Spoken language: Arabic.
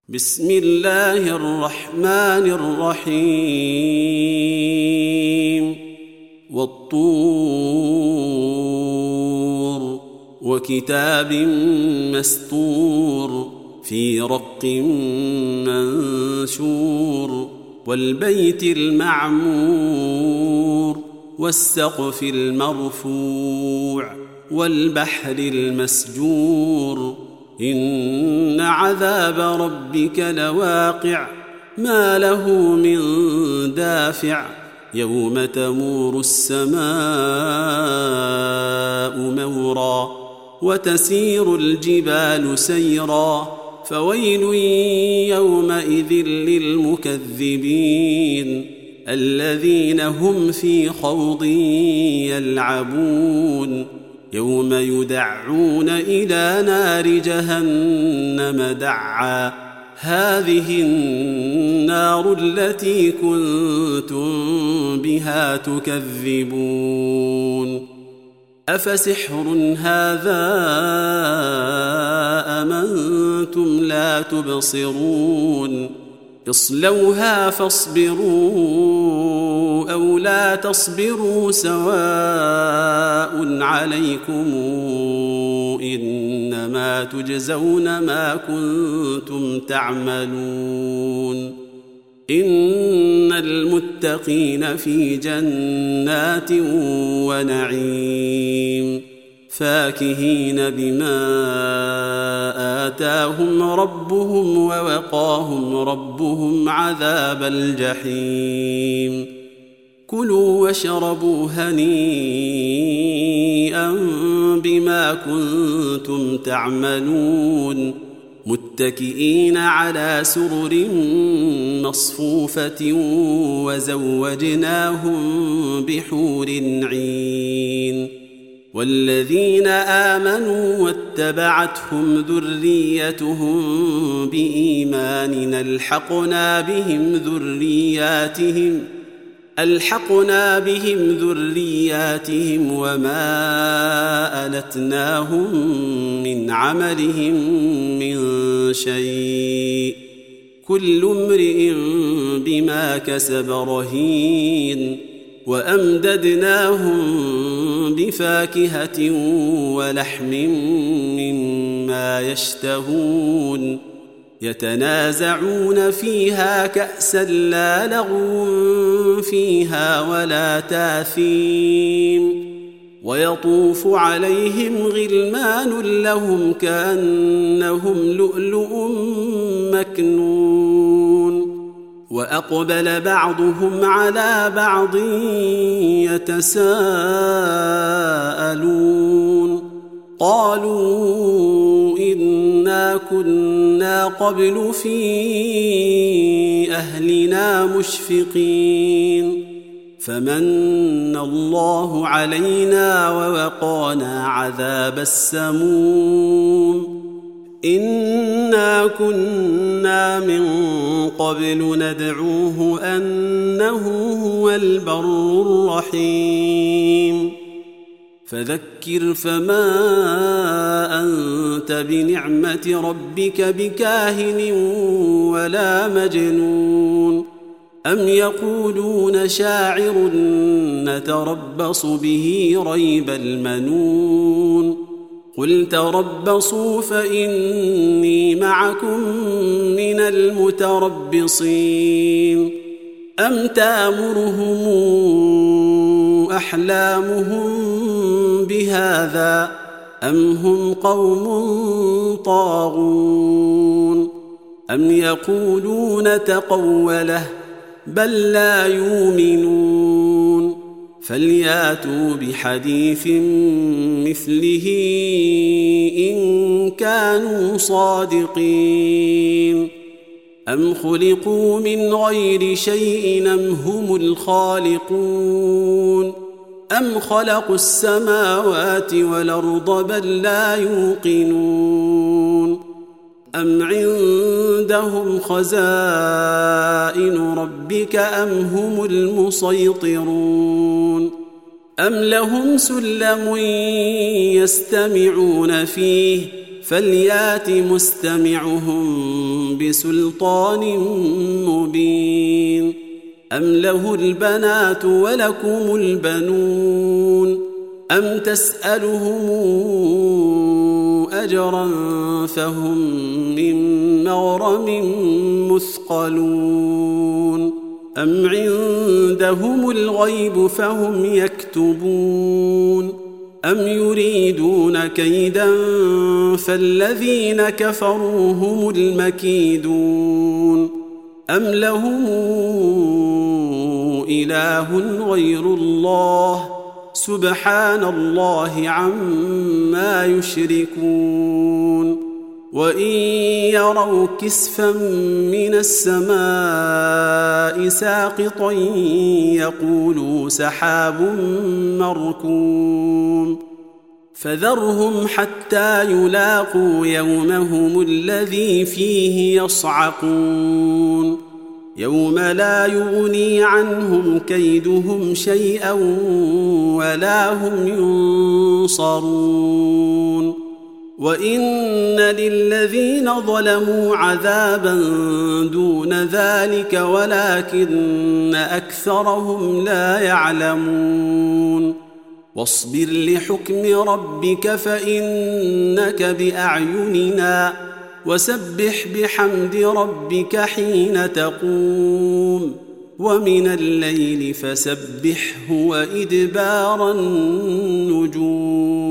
بسم الله الرحمن الرحيم والطور وكتاب مسطور في رق منشور والبيت المعمور والسقف المرفوع والبحر المسجور إن عذاب ربك لواقع ما له من دافع يوم تمور السماء مورا وتسير الجبال سيرا فويل يومئذ للمكذبين الذين هم في خوض يلعبون يوم يدعون إلى نار جهنم دعا هذه النار التي كنتم بها تكذبون أفسحر هذا أم أنتم لا تبصرون اصلوها فاصبروا أو لا تصبروا سواء عليكم إنما تجزون ما كنتم تعملون إن المتقين في جنات ونعيم فاكهين بما آتاهم ربهم ووقاهم ربهم عذاب الجحيم كلوا واشربوا هنيئا بما كنتم تعملون متكئين على سرر مصفوفة وزوجناهم بحور عين والذين آمنوا واتبعتهم ذريتهم بإيمان ألحقنا بهم ذرياتهم وما ألتناهم من عملهم من شيء كل امرئ بما كسب رهين وأمددناهم بفاكهة ولحم مما يشتهون يتنازعون فيها كأسا لا لغو فيها ولا تاثيم ويطوف عليهم غلمان لهم كأنهم لؤلؤ مكنون وأقبل بعضهم على بعض يتساءلون قالوا إنا كنا قبل في أهلنا مشفقين فمن الله علينا ووقانا عذاب السموم إنا كنا من قبل ندعوه أنه هو البر الرحيم فذكر فما أنت بنعمة ربك بكاهن ولا مجنون أم يقولون شاعر نتربص به ريب المنون قل تربصوا فإني معكم من المتربصين أم تأمرهم أحلامهم بهذا أم هم قوم طاغون أم يقولون تقوله بل لا يؤمنون فلياتوا بحديث مثله إن كانوا صادقين أم خلقوا من غير شيء أم هم الخالقون أم خلقوا السماوات والأرض بل لا يوقنون أم عندهم خزائن ربك أم هم المسيطرون أم لهم سلم يستمعون فيه فليات مستمعهم بسلطان مبين. أم له البنات ولكم البنون أم تسألهم أجرا فهم من مغرم مثقلون أم عندهم الغيب فهم يكتبون أم يريدون كيدا فالذين كفروا هم المكيدون أم لهم إله غير الله سبحان الله عما يشركون. وإن يروا كسفا من السماء ساقطا يقولوا سحاب مركوم فذرهم حتى يلاقوا يومهم الذي فيه يصعقون يوم لا يغني عنهم كيدهم شيئا ولا هم ينصرون. وإن للذين ظلموا عذابا دون ذلك ولكن أكثرهم لا يعلمون. واصبر لحكم ربك فإنك بأعيننا وسبح بحمد ربك حين تقوم ومن الليل فسبحه وإدبار النجوم.